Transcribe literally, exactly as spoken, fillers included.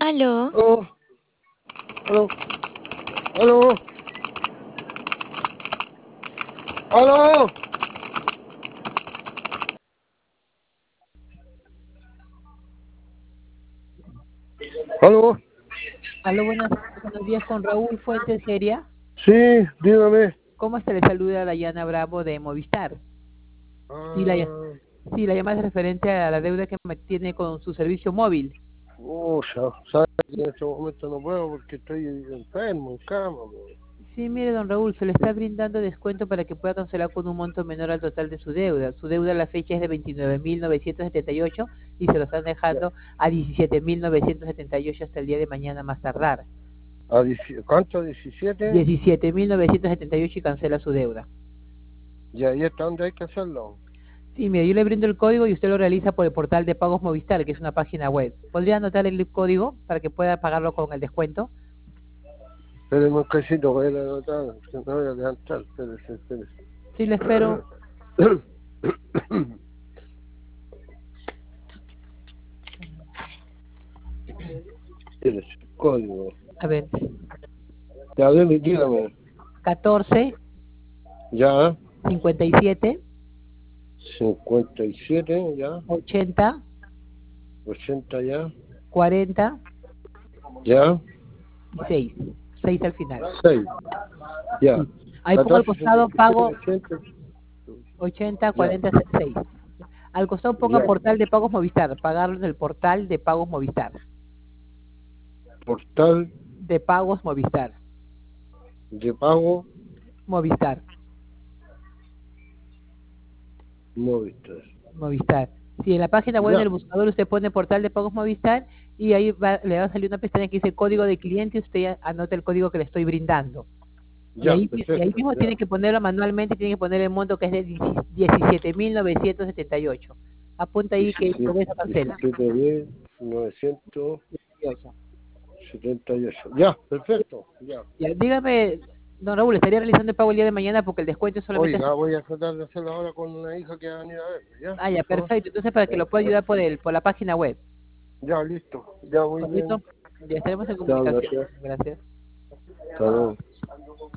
Aló. Oh, aló, aló, aló. Aló, Aló, buenas, buenos días con Raúl Fuentes Geria. sí, dígame. ¿Cómo está? Le saluda Dayana Bravo de Movistar. Sí, la, ll- Ah, sí, la llamada es referente a la deuda que me tiene con su servicio móvil. oh, sa- sabe que en este momento no puedo porque estoy enfermo, en cama. Po. Sí, mire, don Raúl, se le está brindando descuento para que pueda cancelar con un monto menor al total de su deuda. Su deuda a la fecha es de veintinueve mil novecientos setenta y ocho y se lo están Ya. dejando a diecisiete mil novecientos setenta y ocho hasta el día de mañana más tardar. ¿A dieci- ¿Cuánto? ¿diecisiete? diecisiete mil novecientos setenta y ocho y cancela su deuda. Ya, ¿y hasta dónde hay que hacerlo? Sí, mire, yo le brindo el código y usted lo realiza por el portal de pagos Movistar, que es una página web. ¿Podría anotar el código para que pueda pagarlo con el descuento? Espérenme un casito, voy a ir a anotar, que me voy a levantar, espérese, espérese. Sí, le espero. Espérese, código. A ver, Ya, dime, dígame. catorce, Ya, cincuenta y siete, cincuenta y siete, ya, ochenta, ochenta, ya, cuarenta ya, y seis. seis al final. seis, ya. Sí. Ahí pongo al catorce, costado cincuenta y siete, pago ochenta, ochenta, ya, cuarenta, seis. Al costado ponga ya. portal de pagos Movistar. Pagarlo en el portal de pagos Movistar. Portal De pagos Movistar. de pago Movistar. Movistar. Movistar. Si en la página web Ya, del buscador usted pone portal de pagos Movistar y ahí va- le va a salir una pestaña que dice código de cliente y usted ya anota el código que le estoy brindando. Y ya, ahí, y ahí perfecto, mismo ya. tiene que ponerlo manualmente, tiene que poner el monto que es de diecisiete mil novecientos setenta y ocho. Apunta ahí que con eso cancela. diecisiete mil novecientos dieciocho. setenta y ocho. Ya, perfecto, ya. Ya, dígame, don Raúl, estaría realizando el pago el día de mañana porque el descuento es solamente... Oiga, voy a tratar de hacerlo ahora con una hija que va a venir a ver, ¿ya? Ah, ya, Por favor. perfecto. Entonces para que lo pueda ayudar por el, por la página web. Ya, listo. Ya, muy bien. ¿Correcto? Ya estaremos en Ya, comunicación. gracias. Gracias. Hasta luego.